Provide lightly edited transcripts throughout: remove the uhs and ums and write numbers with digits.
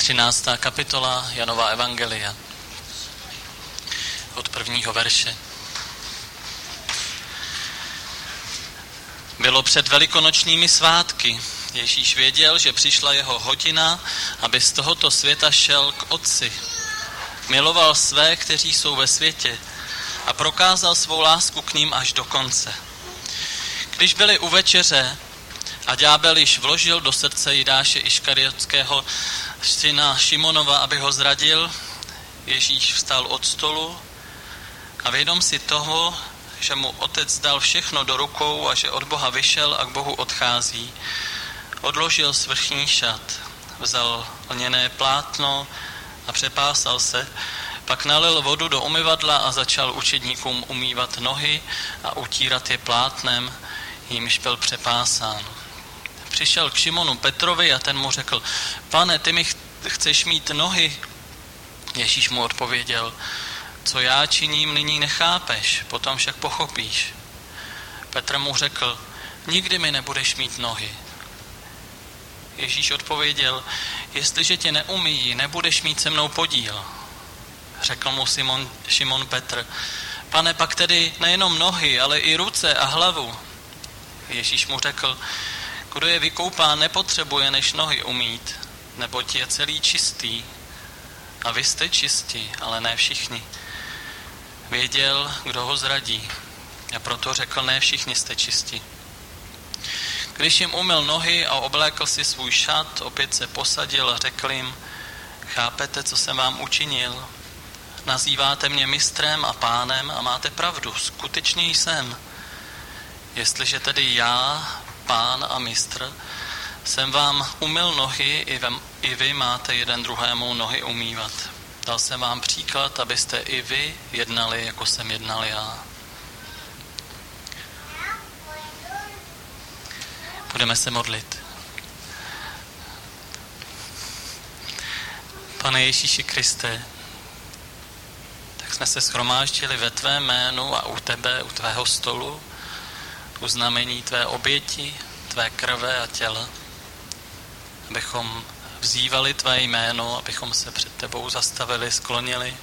13. kapitola Janova evangelia od 1. verše. Bylo před velikonočními svátky. Ježíš věděl, že přišla jeho hodina, aby z tohoto světa šel k Otci. Miloval své, kteří jsou ve světě, a prokázal svou lásku k ním až do konce. Když byli u večeře a ďábel již vložil do srdce Jidáše Iškariotského, syna Šimonova, aby ho zradil, Ježíš vstal od stolu a vědom si toho, že mu Otec dal všechno do rukou a že od Boha vyšel a k Bohu odchází, odložil svrchní šat, vzal lněné plátno a přepásal se, pak nalil vodu do umyvadla a začal učedníkům umývat nohy a utírat je plátnem, jímž byl přepásán. Přišel k Šimonu Petrovi a ten mu řekl: Pane, ty mi chceš mít nohy? Ježíš mu odpověděl: Co já činím, nyní nechápeš, potom však pochopíš. Petr mu řekl: Nikdy mi nebudeš mít nohy. Ježíš odpověděl: Jestliže tě neumyjí, nebudeš mít se mnou podíl. Řekl mu Šimon Petr: Pane, pak tedy nejenom nohy, ale i ruce a hlavu. Ježíš mu řekl: Kdo je vykoupán, nepotřebuje než nohy umýt, neboť je celý čistý. A vy jste čistí, ale ne všichni. Věděl, kdo ho zradí, a proto řekl: Ne všichni jste čistí. Když jim umyl nohy a oblékl si svůj šat, opět se posadil a řekl jim: Chápete, co jsem vám učinil? Nazýváte mě mistrem a pánem a máte pravdu, skutečně jsem. Jestliže tedy já, pán a mistr, jsem vám umyl nohy, i vy máte jeden druhému nohy umývat. Dal jsem vám příklad, abyste i vy jednali, jako jsem jednal já. Budeme se modlit. Pane Ježíši Kriste, tak jsme se shromáždili ve tvém jménu a u tebe, u tvého stolu, u znamení tvé oběti, tvé krve a těla, abychom vzývali tvé jméno, abychom se před tebou zastavili, sklonili.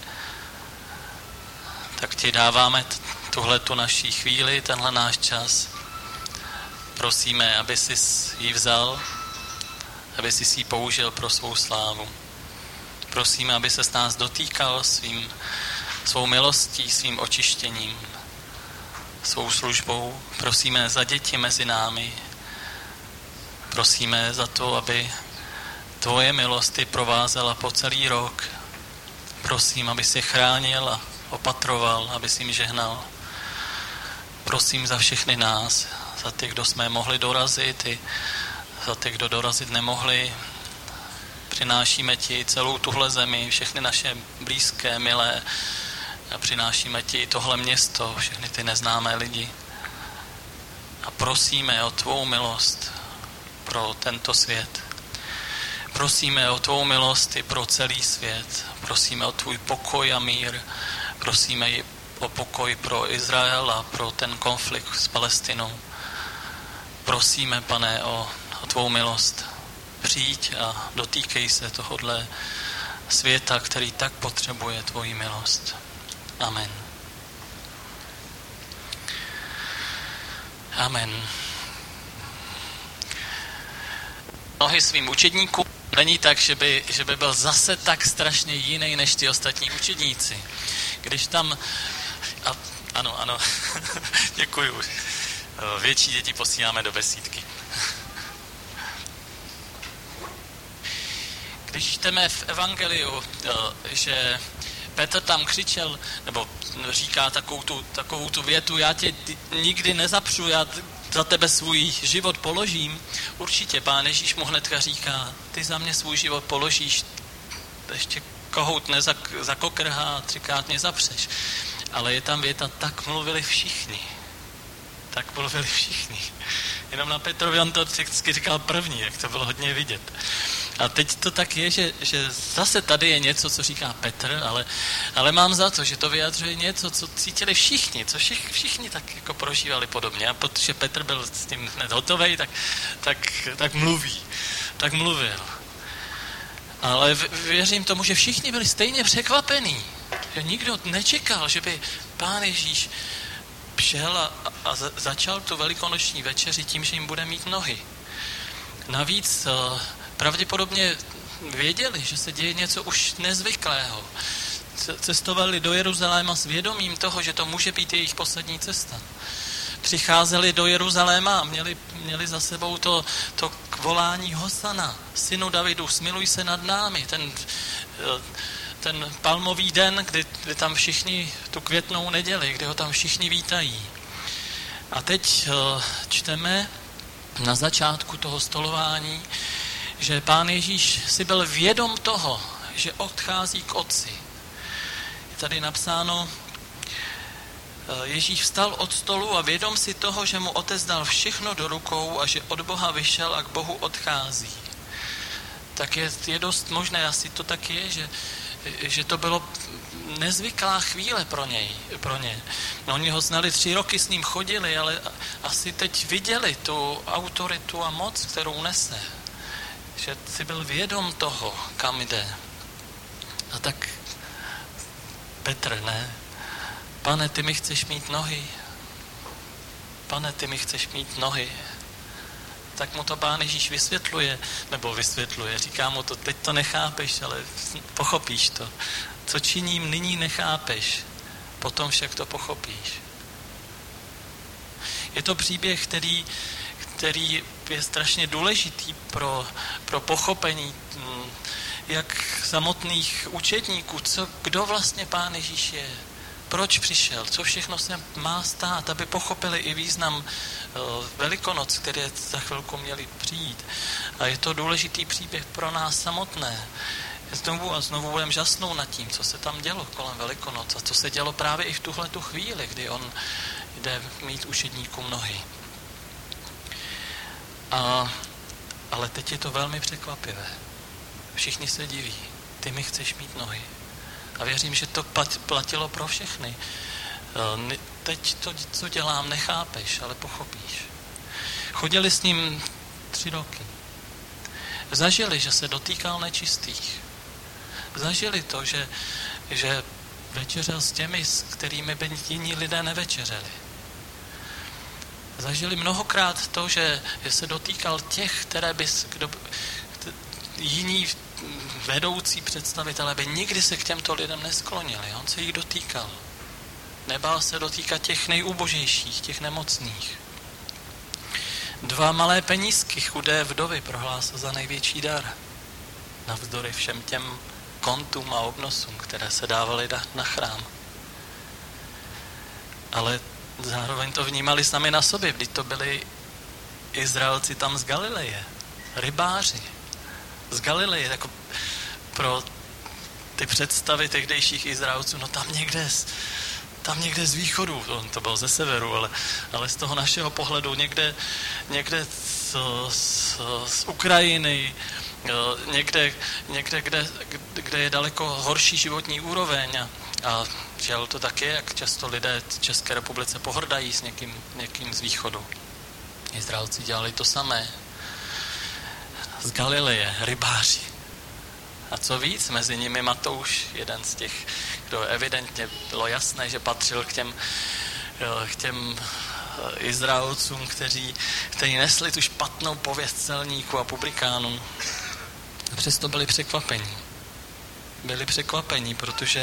Tak ti dáváme tuhletu naší chvíli, tenhle náš čas. Prosíme, aby jsi ji vzal, aby jsi ji použil pro svou slávu. Prosíme, aby se s nás dotýkal svou milostí, svým očištěním, svou službou. Prosíme za děti mezi námi. Prosíme za to, aby tvoje milost provázela po celý rok. Prosím, aby si chránil a opatroval, aby si jim žehnal. Prosím za všechny nás, za ty, kdo jsme mohli dorazit, i za ty, kdo dorazit nemohli. Přinášíme ti celou tuhle zemi, všechny naše blízké, milé. A přinášíme ti tohle město, všechny ty neznámé lidi. A prosíme o tvou milost pro tento svět. Prosíme o tvou milost i pro celý svět. Prosíme o tvůj pokoj a mír. Prosíme i o pokoj pro Izrael a pro ten konflikt s Palestinou. Prosíme, Pane, o tvou milost. Přijď a dotýkej se tohodle světa, který tak potřebuje tvoji milost. Amen. Amen. Nohy svým učedníkům není tak, že by byl zase tak strašně jiný než ty ostatní učedníci. Když tam... Ano, děkuju. Větší děti posíláme do besídky. Když čteme v evangeliu, že Petr tam křičel, nebo říká takovou tu větu: Já tě nikdy nezapřu, já za tebe svůj život položím. Určitě Pán Ježíš mu hnedka říká: Ty za mě svůj život položíš, ještě kohout nezakokrhá, 3krát mě zapřeš. Ale je tam věta: tak mluvili všichni. Tak mluvili všichni. Jenom na Petrovi on to vždycky říkal první, jak to bylo hodně vidět. A teď to tak je, že zase tady je něco, co říká Petr, ale mám za to, že to vyjadřuje něco, co cítili všichni, co všichni tak jako prožívali podobně. A protože Petr byl s tím hned hotovej, tak mluví. Tak mluvil. Ale věřím tomu, že všichni byli stejně překvapení. Že nikdo nečekal, že by Pán Ježíš šel a začal tu velikonoční večeři tím, že jim bude mít nohy. Navíc pravděpodobně věděli, že se děje něco už nezvyklého. Cestovali do Jeruzaléma s vědomím toho, že to může být jejich poslední cesta. Přicházeli do Jeruzaléma a měli za sebou to volání Hosana, synu Davidu, smiluj se nad námi. Ten palmový den, kdy tam všichni, tu květnou neděli, kdy ho tam všichni vítají. A teď čteme na začátku toho stolování, že Pán Ježíš si byl vědom toho, že odchází k Otci. Je tady napsáno, Ježíš vstal od stolu a vědom si toho, že mu Otec dal všechno do rukou a že od Boha vyšel a k Bohu odchází. Tak je dost možné, asi to tak je, že to bylo nezvyklá chvíle pro ně. No, oni ho znali 3 roky, s ním chodili, ale asi teď viděli tu autoritu a moc, kterou nese. Že si byl vědom toho, kam jde. A tak Petr, ne? Pane, ty mi chceš mít nohy. Pane, ty mi chceš mít nohy. Tak mu to Pán Ježíš vysvětluje, říká mu to, teď to nechápeš, ale pochopíš to. Co činím nyní nechápeš, potom však to pochopíš. Je to příběh, který je strašně důležitý pro pochopení jak samotných učedníků, kdo vlastně Pán Ježíš je, proč přišel, co všechno se má stát, aby pochopili i význam Velikonoc, které za chvilku měly přijít. A je to důležitý příběh pro nás samotné. Znovu a znovu budeme žasnout nad tím, co se tam dělo kolem Velikonoc a co se dělo právě i v tuhletu chvíli, kdy on jde mít učedníkům nohy. Ale teď je to velmi překvapivé. Všichni se diví. Ty mi chceš mít nohy. A věřím, že to platilo pro všechny. Teď to, co dělám, nechápeš, ale pochopíš. Chodili s ním 3 roky. Zažili, že se dotýkal nečistých. Zažili to, že večeřel s těmi, s kterými by jiní lidé nevečeřeli. Zažili mnohokrát to, že se dotýkal těch, jiní vedoucí představitelé by nikdy se k těmto lidem nesklonili. On se jich dotýkal. Nebál se dotýkat těch nejúbožejších, těch nemocných. 2 malé penízky chudé vdovy prohlásil za největší dar. Navzdory všem těm kontům a obnosům, které se dávaly na chrám. Ale zároveň to vnímali sami na sobě, když to byli Izraelci tam z Galileje, rybáři z Galileje, jako pro ty představy tehdejších Izraelců, no tam někde z východu, to bylo ze severu, ale z toho našeho pohledu někde z Ukrajiny, někde, kde je daleko horší životní úroveň a žel to tak je, jak často lidé v České republice pohrdají s někým z východu. Izraelci dělali to samé. Z Galileje, rybáři. A co víc, mezi nimi Matouš, jeden z těch, kdo evidentně bylo jasné, že patřil k těm Izraelcům, kteří nesli tu špatnou pověst celníků a publikánů. A přesto byli překvapení. Byli překvapení,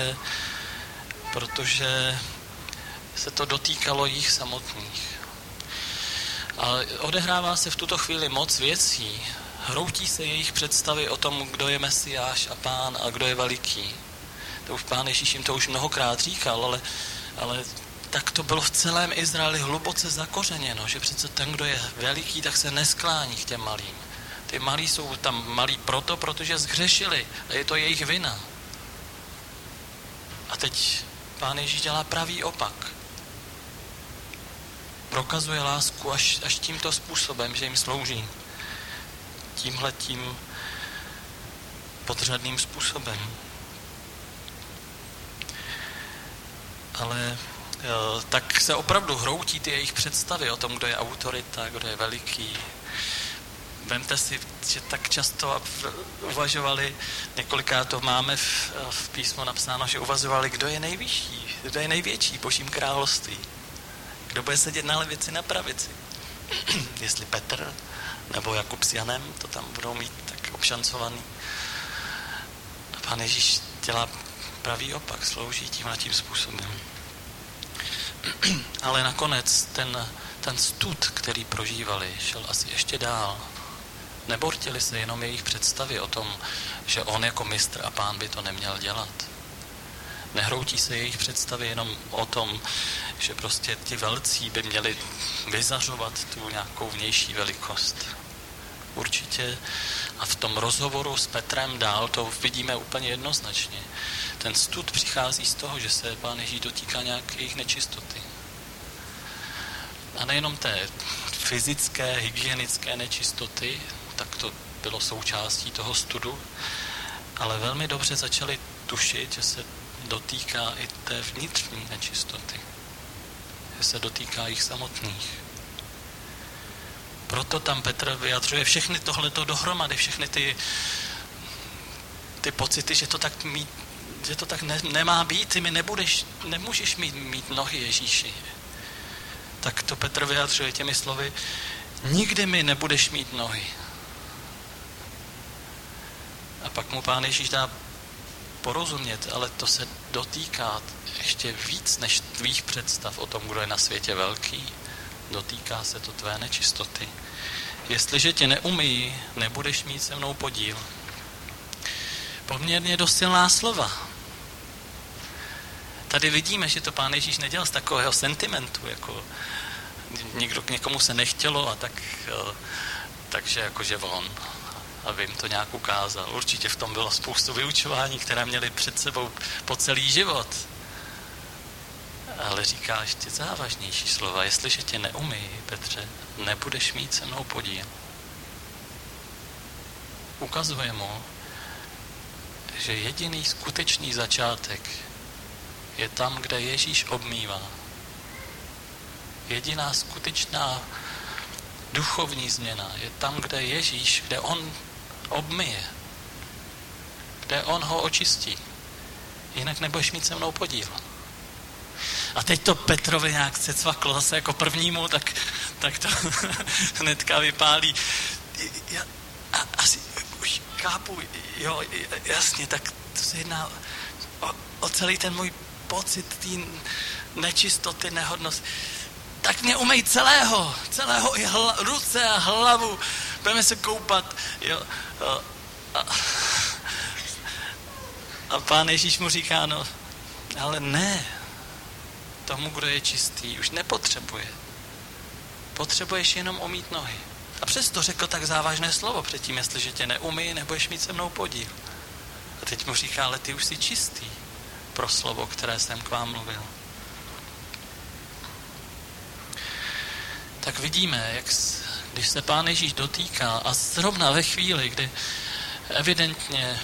protože se to dotýkalo jich samotných. A odehrává se v tuto chvíli moc věcí. Hroutí se jejich představy o tom, kdo je Mesiáš a Pán a kdo je veliký. To už Pán Ježíš jim to už mnohokrát říkal, ale tak to bylo v celém Izraeli hluboce zakořeněno, že přece ten, kdo je veliký, tak se nesklání k těm malým. Ty malí jsou tam malí protože zhřešili a je to jejich vina. A teď Pán Ježíš dělá pravý opak. Prokazuje lásku až tímto způsobem, že jim slouží. Tímhletím podřadným způsobem. Ale tak se opravdu hroutí ty jejich představy o tom, kdo je autorita, kdo je veliký. Vemte si, že tak často uvažovali, několikrát to máme v písmu napsáno, že uvažovali, kdo je nejvyšší, kdo je největší v Božím království. Kdo bude sedět na levici, na pravici. Jestli Petr nebo Jakub s Janem, to tam budou mít tak obšancovaný. A Pán Ježíš dělá pravý opak, slouží tímhletím způsobem. Ale nakonec ten stud, který prožívali, šel asi ještě dál. Nebortili se jenom jejich představy o tom, že on jako mistr a pán by to neměl dělat. Nehroutí se jejich představy jenom o tom, že prostě ti velcí by měli vyzařovat tu nějakou vnější velikost. Určitě a v tom rozhovoru s Petrem dál to vidíme úplně jednoznačně. Ten stud přichází z toho, že se Pán Ježíš dotýká nějaké jejich nečistoty. A nejenom té fyzické, hygienické nečistoty, tak to bylo součástí toho studu, ale velmi dobře začali tušit, že se dotýká i té vnitřní nečistoty. Že se dotýká jich samotných. Proto tam Petr vyjadřuje všechny tohleto dohromady, všechny ty pocity, že to tak nemá být, ty nemůžeš mít nohy, Ježíši. Tak to Petr vyjadřuje těmi slovy, nikdy mi nebudeš mít nohy. A pak mu Pán Ježíš dá porozumět, ale to se dotýká ještě víc než tvých představ o tom, kdo je na světě velký. Dotýká se to tvé nečistoty. Jestliže tě neumyjí, nebudeš mít se mnou podíl. Poměrně dost silná slova. Tady vidíme, že to Pán Ježíš nedělal z takového sentimentu, jako někomu se nechtělo a takže jakože on. Aby jim to nějak ukázal. Určitě v tom bylo spoustu vyučování, které měli před sebou po celý život. Ale říká ještě závažnější slova. Jestliže tě neumyjí, Petře, nebudeš mít se mnou podíl. Ukazuje mu, že jediný skutečný začátek je tam, kde Ježíš obmývá. Jediná skutečná duchovní změna je tam, kde Ježíš, kde on obmyje, kde on ho očistí. Jinak nebudeš mít se mnou podíl. A teď to Petrovi nějak se cvaklo zase jako prvnímu, tak to hnedka vypálí. Já asi už chápu, jo, jasně, tak to se jedná o celý ten můj pocit té nečistoty, nehodnosti. Tak mě umej celého i ruce a hlavu, budeme se koupat, jo. A Pán Ježíš mu říká, no, ale ne, tomu, kdo je čistý, už nepotřebuje. Potřebuješ jenom umýt nohy. A přesto řekl tak závažné slovo předtím, jestliže tě neumyjí, nebudeš mít se mnou podíl. A teď mu říká, ale ty už jsi čistý pro slovo, které jsem k vám mluvil. Tak vidíme, když se Pán Ježíš dotýká a zrovna ve chvíli, kdy evidentně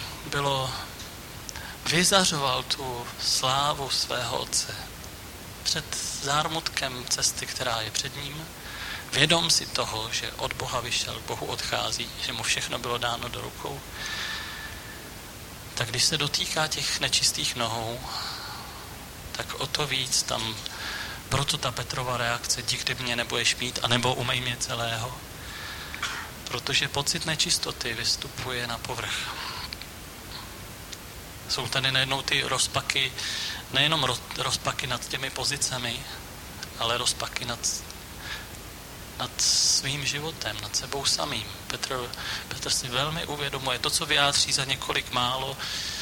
vyzařoval tu slávu svého Otce před zármutkem cesty, která je před ním, vědom si toho, že od Boha vyšel, k Bohu odchází, že mu všechno bylo dáno do rukou, tak když se dotýká těch nečistých nohou, tak o to víc tam, proto ta Petrova reakce, nikdy mě nebudeš mít, anebo umej mě celého, protože pocit nečistoty vystupuje na povrch. Jsou tady najednou ty rozpaky, nejenom rozpaky nad těmi pozicemi, ale rozpaky nad svým životem, nad sebou samým. Petr si velmi uvědomuje to, co vyjádří za několik málo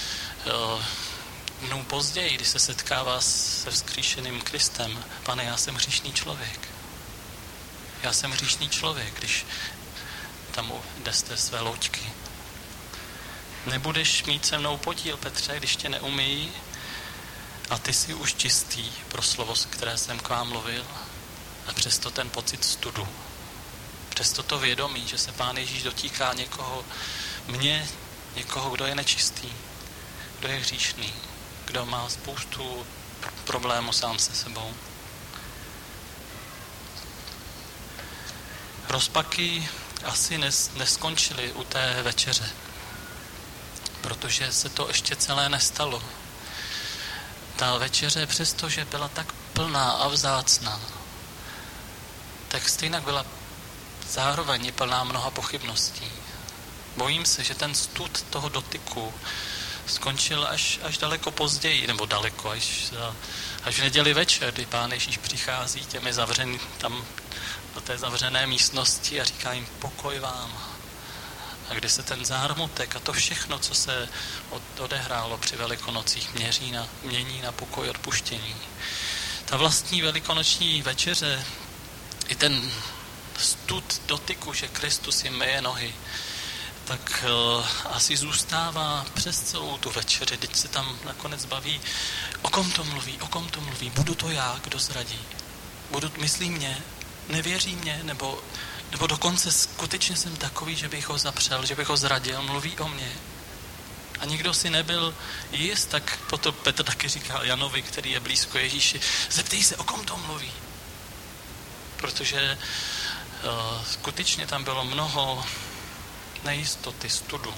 dnů později, když se setkává se vzkříšeným Kristem. Pane, já jsem hříšný člověk. Já jsem hříšný člověk, když tam jde z té své loďky. Nebudeš mít se mnou podíl, Petře, když tě neumyjí a ty jsi už čistý pro slovo, které jsem k vám mluvil. A přesto ten pocit studu. Přesto to vědomí, že se Pán Ježíš dotýká někoho, kdo je nečistý, kdo je hříšný, kdo má spoustu problémů sám se sebou. Rozpaky asi neskončili u té večeře, protože se to ještě celé nestalo. Ta večeře, přestože byla tak plná a vzácná, tak stejně byla zároveň plná mnoha pochybností. Bojím se, že ten stud toho dotyku skončil až daleko později, nebo daleko, až v neděli večer, kdy Pán Ježíš přichází těmi zavřený tam do té zavřené místnosti a říká jim pokoj vám. A kdy se ten zármutek a to všechno, co se odehrálo při Velikonocích, mění na pokoj odpuštění. Ta vlastní velikonoční večeře, i ten stud dotyku, že Kristus jim myje nohy, tak asi zůstává přes celou tu večeři. Teď se tam nakonec baví, o kom to mluví, budu to já, kdo zradí. Myslí mě, nevěří mě, nebo dokonce skutečně jsem takový, že bych ho zapřel, že bych ho zradil, mluví o mně. A nikdo si nebyl jist, tak potom Petr taky říkal Janovi, který je blízko Ježíši, zeptej se, o kom to mluví. Protože skutečně tam bylo mnoho nejistoty, studu.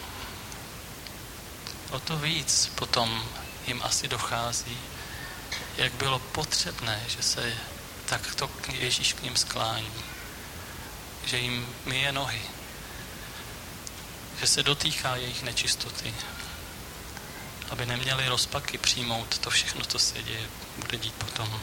O to víc potom jim asi dochází, jak bylo potřebné, že se takto Ježíš k ním sklání, že jim myje nohy, že se dotýká jejich nečistoty, aby neměli rozpaky přijmout to všechno, co se děje, bude dít potom.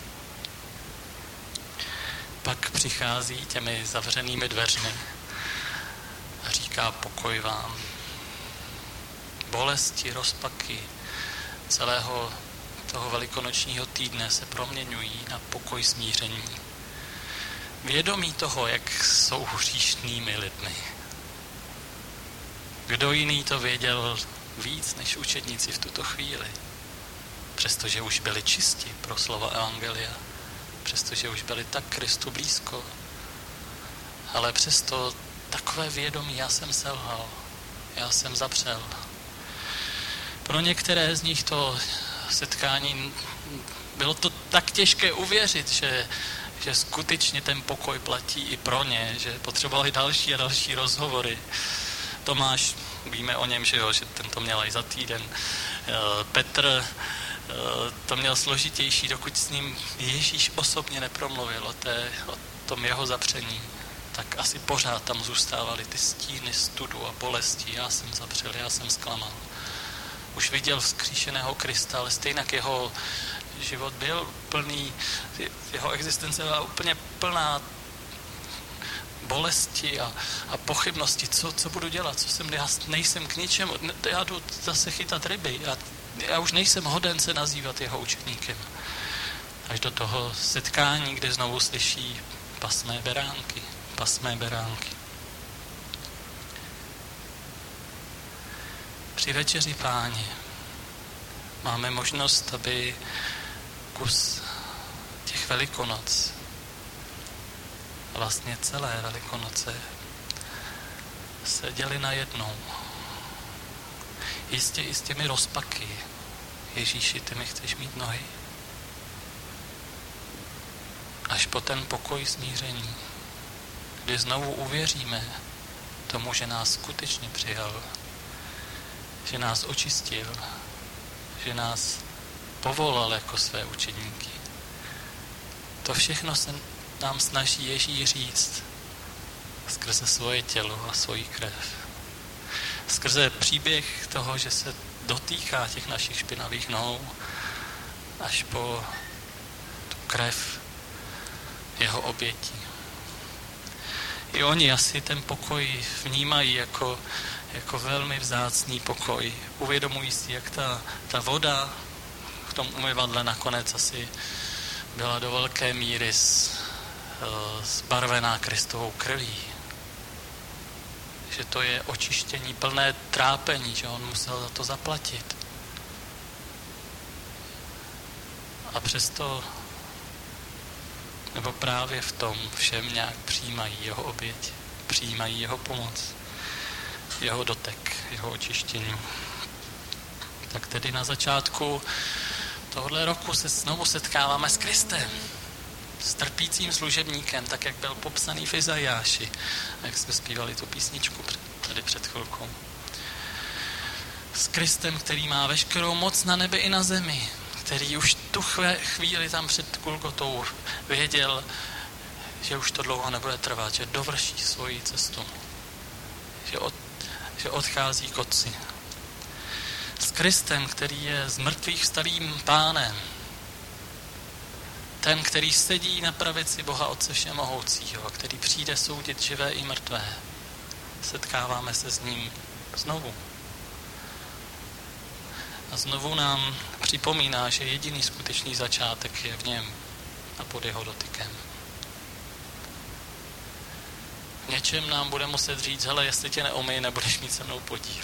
Pak přichází těmi zavřenými dveřmi a říká pokoj vám. Bolesti, rozpaky celého toho velikonočního týdne se proměňují na pokoj smíření. Vědomí toho, jak jsou hříšnými lidmi. Kdo jiný to věděl víc než učedníci v tuto chvíli? Přestože už byli čisti pro slova evangelia, přestože už byli tak Kristu blízko, ale přesto takové vědomí, já jsem selhal, já jsem zapřel. Pro některé z nich to setkání bylo to tak těžké uvěřit, že skutečně ten pokoj platí i pro ně, že potřebovali další a další rozhovory. Tomáš, víme o něm, že ten to měl i za týden. Petr to měl složitější, dokud s ním Ježíš osobně nepromluvil o tom jeho zapření, tak asi pořád tam zůstávaly ty stíny studu a bolesti. Já jsem zapřel, já jsem zklamal. Už viděl vzkříšeného Krista, ale stejně jeho život byl plný, jeho existence byla úplně plná bolesti a pochybnosti. Co budu dělat? Já nejsem k ničemu. Já jdu zase chytat ryby. Já už nejsem hoden se nazývat jeho učeníkem. Až do toho setkání, kde znovu slyší pasmé beránky. Při večeři Páně máme možnost, aby kus těch Velikonoc, vlastně celé Velikonoce, se děli najednou. Jistě i s těmi rozpaky. Ježíši, ty mi chceš mít nohy? Až po ten pokoj smíření, kdy znovu uvěříme tomu, že nás skutečně přijal, že nás očistil, že nás povolal jako své učedníky. To všechno se nám snaží Ježíš říct skrze svoje tělo a svoji krev. Skrze příběh toho, že se dotýká těch našich špinavých nohou až po tu krev jeho obětí. I oni asi ten pokoj vnímají jako velmi vzácný pokoj. Uvědomují si, jak ta voda v tom umyvadle nakonec asi byla do velké míry zbarvená Kristovou krví. Že to je očištění plné trápení, že on musel za to zaplatit. A přesto, nebo právě v tom všem nějak přijímají jeho oběť, přijímají jeho pomoc, jeho dotek, jeho očištění. Tak tedy na začátku tohoto roku se znovu setkáváme s Kristem. s trpícím služebníkem, tak jak byl popsaný v Izajáši, jak jsme zpívali tu písničku tady před chvilkou. S Kristem, který má veškerou moc na nebi i na zemi, který už tu chvíli tam před Golgotou věděl, že už to dlouho nebude trvat, že dovrší svoji cestu, že odchází k Otci. S Kristem, který je z mrtvých starým Pánem, ten, který sedí na pravici Boha Otce Všemohoucího a který přijde soudit živé i mrtvé. Setkáváme se s ním znovu. A znovu nám připomíná, že jediný skutečný začátek je v něm a pod jeho dotykem. V něčem nám bude muset říct, hele, jestli tě neumyji, nebudeš mít se mnou podíl.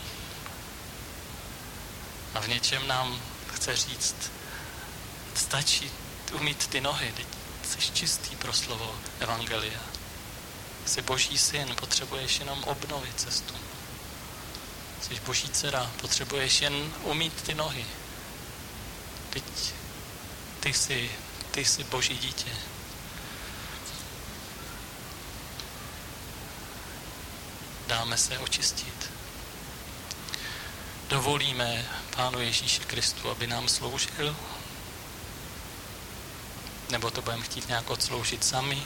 A v něčem nám chce říct, stačí umýt ty nohy, teď jsi čistý pro slovo evangelia. Jsi Boží syn, potřebuješ jenom obnovit cestu. Jsi Boží dcera, potřebuješ jen umýt ty nohy. Teď ty jsi Boží dítě. Dáme se očistit. Dovolíme Pánu Ježíši Kristu, aby nám sloužil? Nebo to budeme chtít nějak odsloužit sami?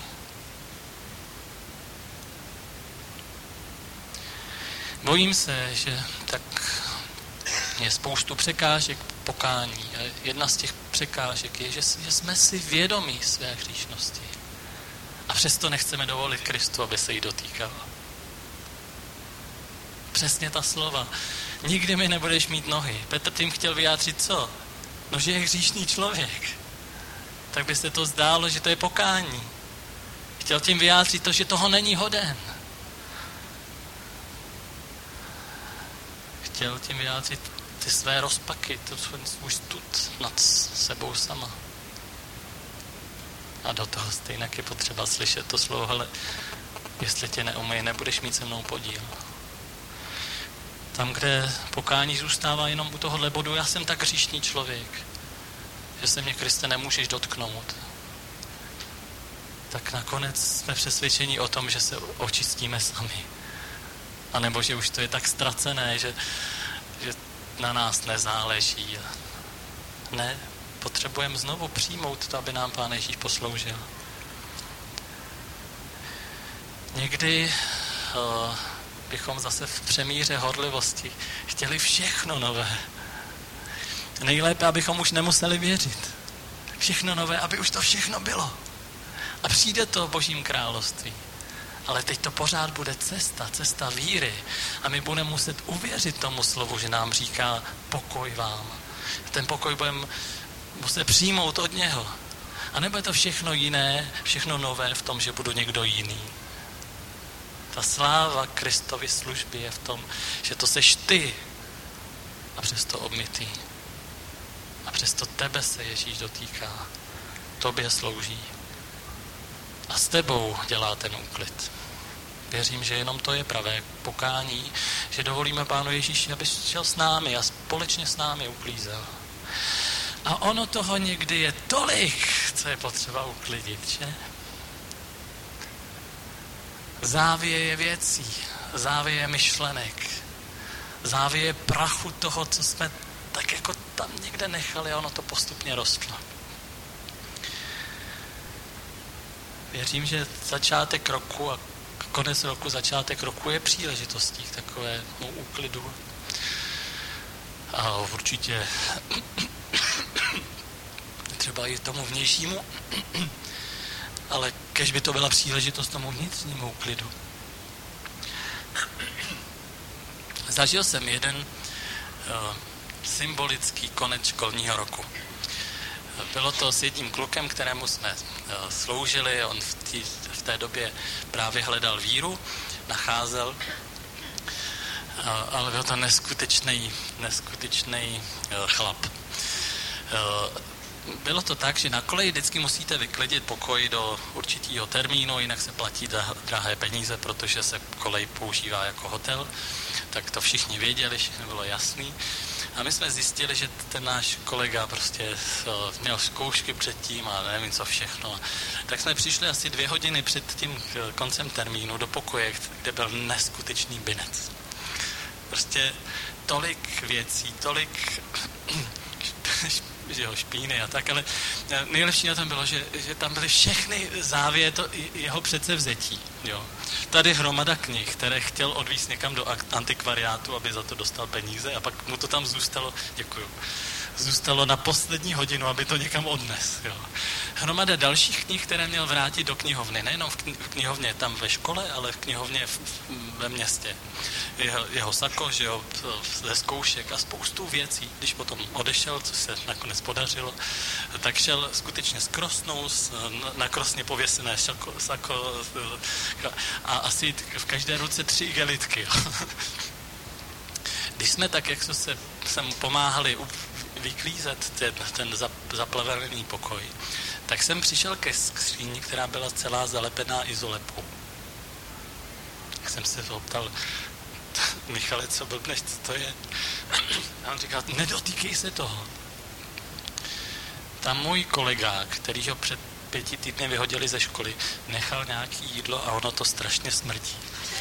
Bojím se, že tak je spoustu překážek pokání. A jedna z těch překážek je, že jsme si vědomí své hříšnosti. A přesto nechceme dovolit Kristu, aby se jí dotýkal. Přesně ta slova. Nikdy mi nebudeš mít nohy. Petr tím chtěl vyjádřit co? No, že je hříšný člověk. Tak by se to zdálo, že to je pokání. Chtěl tím vyjádřit to, že toho není hoden. Chtěl tím vyjádřit ty své rozpaky, to svůj stud nad sebou sama. A do toho stejně je potřeba slyšet to slovo, hele, jestli tě neumyji, nebudeš mít se mnou podíl. Tam, kde pokání zůstává jenom u tohohle bodu, já jsem tak hříšný člověk, že se mě, Kriste, nemůžeš dotknout. Tak nakonec jsme přesvědčeni o tom, že se očistíme sami. A nebo že už to je tak ztracené, že na nás nezáleží. Ne, potřebujeme znovu přijmout to, aby nám Pán Ježíš posloužil. Někdy bychom zase v přemíře horlivosti chtěli všechno nové. Nejlépe, abychom už nemuseli věřit. Všechno nové, aby už to všechno bylo. A přijde to v Božím království. Ale teď to pořád bude cesta víry. A my budeme muset uvěřit tomu slovu, že nám říká pokoj vám. Ten pokoj budeme muset přijmout od něho. A nebude to všechno jiné, všechno nové v tom, že budu někdo jiný. Ta sláva Kristovy služby je v tom, že to seš ty a přesto obmytý. A přesto tebe se Ježíš dotýká. Tobě slouží. A s tebou dělá ten úklid. Věřím, že jenom to je pravé pokání, že dovolíme Pánu Ježíši, aby šel s námi a společně s námi uklízel. A ono toho někdy je tolik, co je potřeba uklidit, že? Závěje věcí, závěje myšlenek, závěje prachu toho, co jsme tak jako tam někde nechali a ono to postupně rostlo. Věřím, že začátek roku a konec roku, začátek roku je příležitostí k takovému úklidu. A určitě třeba i tomu vnějšímu, ale kež by to byla příležitost tomu vnitřnímu úklidu. Zažil jsem jeden symbolický konec školního roku. Bylo to s jedním klukem, kterému jsme sloužili, on v té době právě hledal víru, nacházel, ale byl to neskutečný chlap. Bylo to tak, že na koleji vždycky musíte vyklidit pokoj do určitého termínu, jinak se platí drahé peníze, protože se kolej používá jako hotel, tak to všichni věděli, všechno bylo jasný. A my jsme zjistili, že ten náš kolega prostě měl zkoušky předtím a nevím co všechno. Tak jsme přišli asi 2 hodiny před tím koncem termínu do pokoje, kde byl neskutečný binec. Prostě tolik věcí, tolik špíny a tak, ale nejlepší na tom bylo, že tam byly všechny závěje jeho předsevzetí. Jo. Tady hromada knih, které chtěl odvízt někam do antikvariátu, aby za to dostal peníze a pak mu to tam zůstalo na poslední hodinu, aby to někam odnes. Jo. Hromada dalších knih, které měl vrátit do knihovny. Nejenom v knihovně tam ve škole, ale v knihovně ve městě. Jeho sako, že jo, ze zkoušek a spoustu věcí. Když potom odešel, co se nakonec podařilo, tak šel skutečně s krosnou, na krosně pověsené sako a asi v každé ruce 3 igelitky. Jo. Když jsme tak, jak se mu pomáhali vyklízet ten zaplavený pokoj, tak jsem přišel ke skříni, která byla celá zalepená izolepou. Tak jsem se optal, Michale, co blbneš, co to je? A on říkal, nedotýkej se toho. Tam můj kolega, který ho před 5 týdny vyhodili ze školy, nechal nějaký jídlo a ono to strašně smrdí.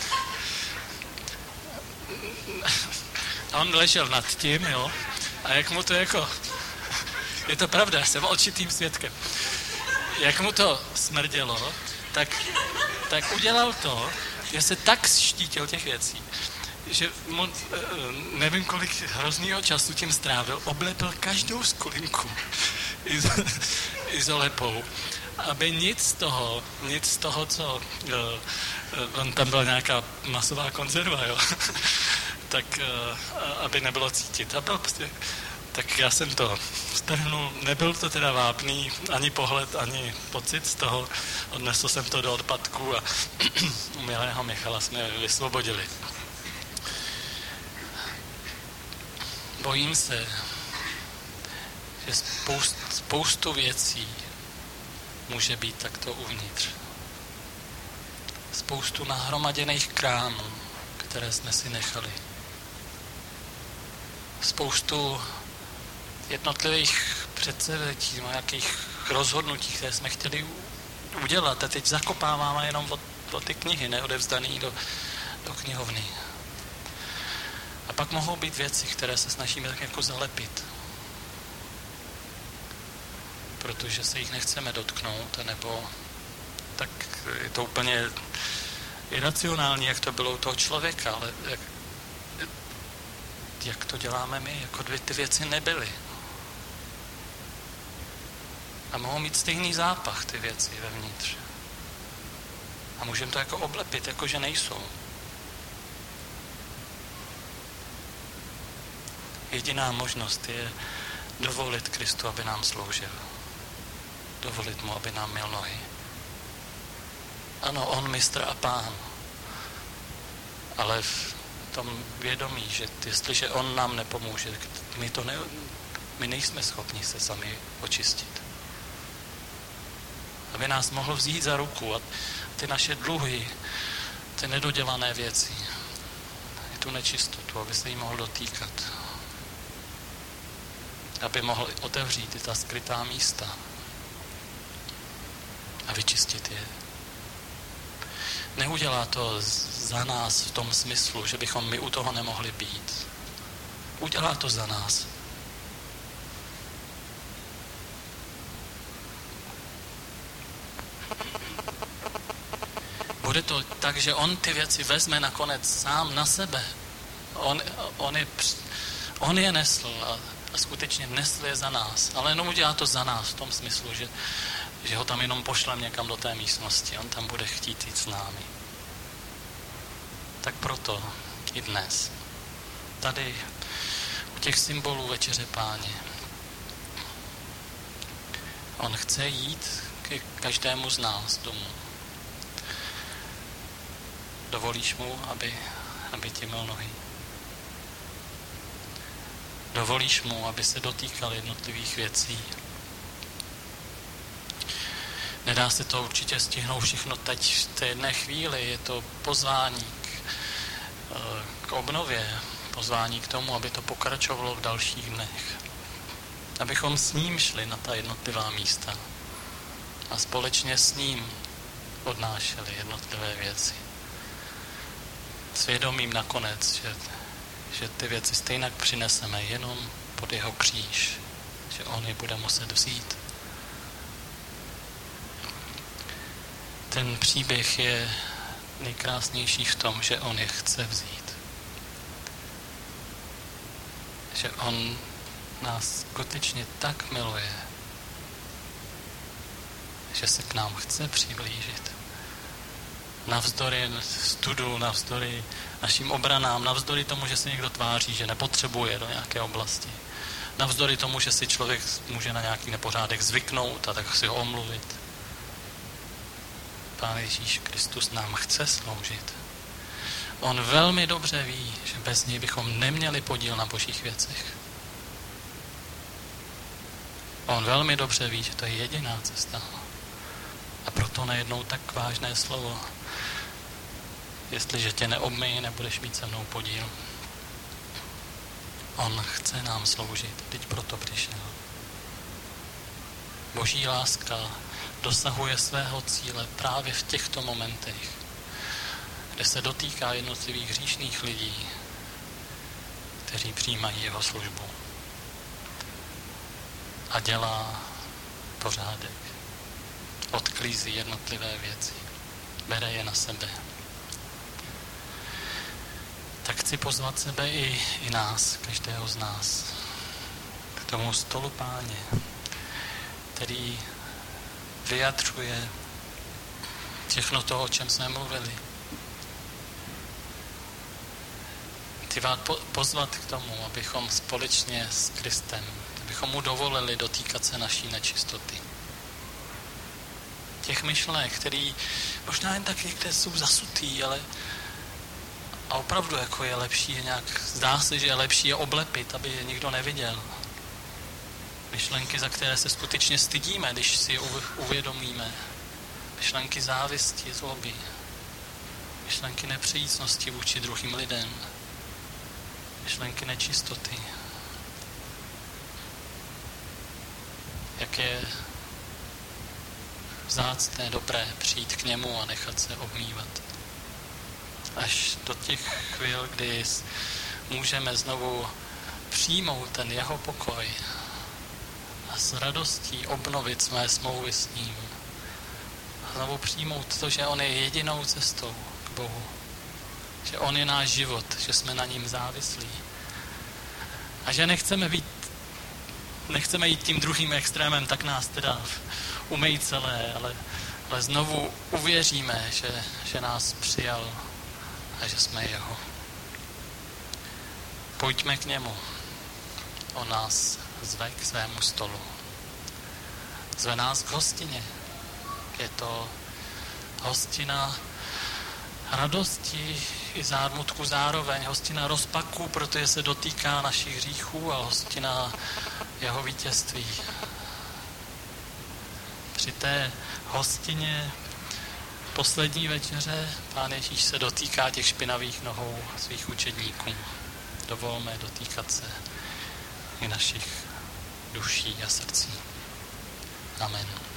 A on ležel nad tím, jo, a jak mu to jako, je to pravda, jsem očitým svědkem, jak mu to smrdělo, tak udělal to, že se tak štítil těch věcí, že nevím, kolik hroznýho času tím strávil, oblepil každou skulinku izolepou, aby nic z toho, co, tam byla nějaká masová konzerva, jo, tak aby nebylo cítit. A byl prostě, tak já jsem to strhnul, nebyl to teda vápný, ani pohled, ani pocit z toho, odnesl jsem to do odpadku a milého Michala jsme vysvobodili. Bojím se, že spoustu věcí může být takto uvnitř. Spoustu nahromaděných krámů, které jsme si nechali. Spoustu jednotlivých předsevzetí, nějakých rozhodnutí, které jsme chtěli udělat a teď zakopáváme jenom od ty knihy, neodevzdaný do knihovny. A pak mohou být věci, které se snažíme tak jako zalepit. Protože se jich nechceme dotknout, nebo tak je to úplně iracionální, jak to bylo u toho člověka, ale jak to děláme my, jako kdyby ty věci nebyly. A mohou mít stejný zápach ty věci vevnitř. A můžeme to jako oblepit, jako že nejsou. Jediná možnost je dovolit Kristu, aby nám sloužil. Dovolit mu, aby nám měl nohy. Ano, on mistr a pán. Ale v tom vědomí, že jestliže on nám nepomůže, my nejsme schopni se sami očistit. Aby nás mohl vzít za ruku a ty naše dluhy, ty nedodělané věci, tu nečistotu, aby se jí mohl dotýkat. Aby mohl otevřít i ta skrytá místa a vyčistit je. Neudělá to za nás v tom smyslu, že bychom my u toho nemohli být. Udělá to za nás. Bude to tak, že on ty věci vezme nakonec sám na sebe. On je nesl a skutečně nesl je za nás. Ale jenom udělá to za nás v tom smyslu, že ho tam jenom pošlem někam do té místnosti. On tam bude chtít jít s námi. Tak proto i dnes. Tady u těch symbolů Večeře Páně. On chce jít ke každému z nás domů. Dovolíš mu, aby ti myl nohy? Dovolíš mu, aby se dotýkal jednotlivých věcí? Nedá se to určitě stihnout všechno teď v té jedné chvíli. Je to pozvání k obnově, pozvání k tomu, aby to pokračovalo v dalších dnech. Abychom s ním šli na ta jednotlivá místa a společně s ním odnášeli jednotlivé věci. Svědomím nakonec, že ty věci stejně přineseme jenom pod jeho kříž, že on je bude muset vzít. Ten příběh je nejkrásnější v tom, že on je chce vzít. Že on nás skutečně tak miluje, že se k nám chce přiblížit. Navzdory studu, navzdory našim obranám, navzdory tomu, že se někdo tváří, že nepotřebuje do nějaké oblasti. Navzdory tomu, že si člověk může na nějaký nepořádek zvyknout a tak si ho omluvit. Pán Ježíš Kristus nám chce sloužit. On velmi dobře ví, že bez něj bychom neměli podíl na božích věcech. On velmi dobře ví, že to je jediná cesta. A proto najednou tak vážné slovo. Jestliže tě neobmyji, nebudeš mít se mnou podíl. On chce nám sloužit, teď proto přišel. Boží láska dosahuje svého cíle právě v těchto momentech, kde se dotýká jednotlivých hříšných lidí, kteří přijímají jeho službu. A dělá pořádek. Odklízí jednotlivé věci. Bere je na sebe. Tak chci pozvat sebe i nás, každého z nás, k tomu stolu Páně, který vyjadřuje všechno to, o čem jsme mluvili. Chci vás pozvat k tomu, abychom společně s Kristem, abychom mu dovolili dotýkat se naší nečistoty. Těch myšlenek, který možná jen tak někde jsou zasutý, ale a opravdu jako je lepší, je nějak, zdá se, že je lepší je oblepit, aby je nikdo neviděl. Myšlenky, za které se skutečně stydíme, když si je uvědomíme. Myšlenky závisti, zloby. Myšlenky nepřísnosti vůči druhým lidem. Myšlenky nečistoty. Jak je vzácné, dobré přijít k němu a nechat se obmývat. Až do těch chvil, kdy můžeme znovu přijmout ten jeho pokoj a s radostí obnovit své smlouvy s ním. A znovu přijmout to, že on je jedinou cestou k Bohu. Že on je náš život, že jsme na ním závislí. A že nechceme jít tím druhým extrémem, tak nás teda umyjí celé, ale znovu uvěříme, že nás přijal a že jsme jeho. Pojďme k němu. On nás zve k svému stolu. Zve nás k hostině. Je to hostina radosti i zármutku zároveň. Hostina rozpaku, protože se dotýká našich hříchů, a hostina jeho vítězství. Při té hostině poslední večeře Pán Ježíš se dotýká těch špinavých nohou svých učedníků. Dovolme dotýkat se i našich duší a srdcí. Amen.